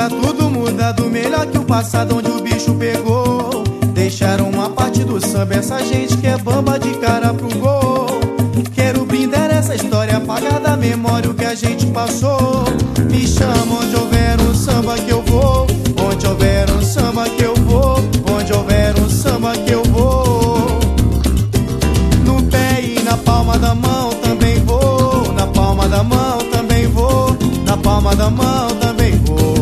tá tudo mudado, melhor que o passado onde o bicho pegou. Deixaram uma parte do samba, essa gente que é bamba de cara pro gol. Quero brindar essa história, apagar da memória o que a gente passou. Me chama onde houver um samba que eu vou, onde houver um samba que eu vou, onde houver um samba que eu vou. No pé e na palma da mão também vou, na palma da mão também vou, na palma da mão também vou.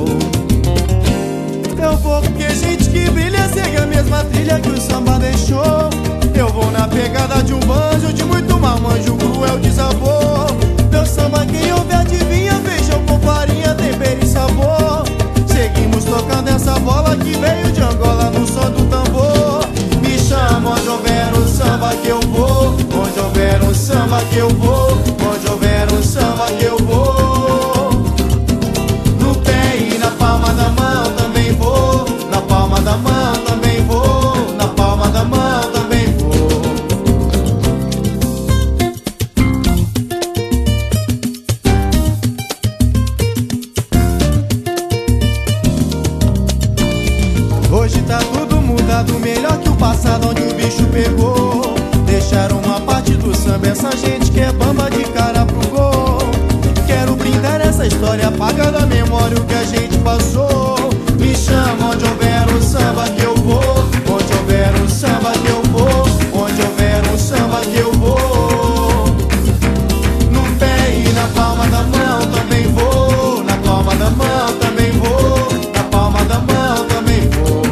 Eu vou porque gente que brilha segue a mesma trilha que o samba deixou. Eu vou na pegada de um banjo, de muito marmanjo, cruel de sabor. Meu samba quem ouve adivinha, feijão com farinha, tempero e sabor. Seguimos tocando essa bola que veio de Angola no som do tambor. Me chama onde houver um samba que eu vou, onde houver um samba que eu vou, onde houver um samba que eu vou. No pé e na palma da mão também vou, na palma da mão também vou, na palma da mão também vou. Hoje tá tudo mudado, melhor que o passado onde o bicho pegou. Deixaram uma parte do samba, essa gente que é bamba de cara pro gol. Quero brindar essa história, apagar da memória o que a gente passou. Me chama onde houver um samba que eu vou, onde houver um samba que eu vou, onde houver um samba que eu vou. No pé e na palma da mão também vou, na palma da mão também vou, na palma da mão também vou.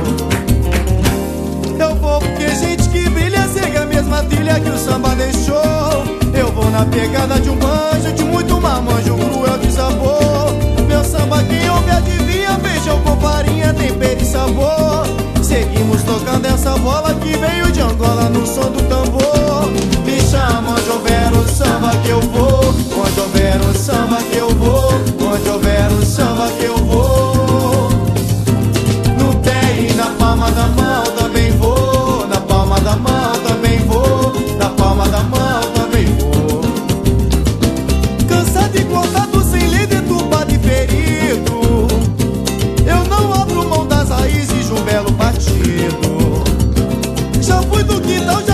Eu vou porque gente que brilha segue a mesma trilha que o samba deixou. Eu vou na pegada de um banjo, de muito marmanjo, cruel de sabor. Meu samba quem ouve adivinha, feijão com farinha, tempero e sabor. Seguimos tocando essa bola que veio de Angola no som do tambor. Me chama onde houver um samba que eu vou, onde houver um samba que eu vou, onde houver um samba que eu vou. No pé e na palma da mão também vou, na palma da mão também vou, na palma da mão também vou. Cansado e cortado, sem líder, turbado e ferido, eu não abro mão das raízes de um belo partido. Já fui do quintal, já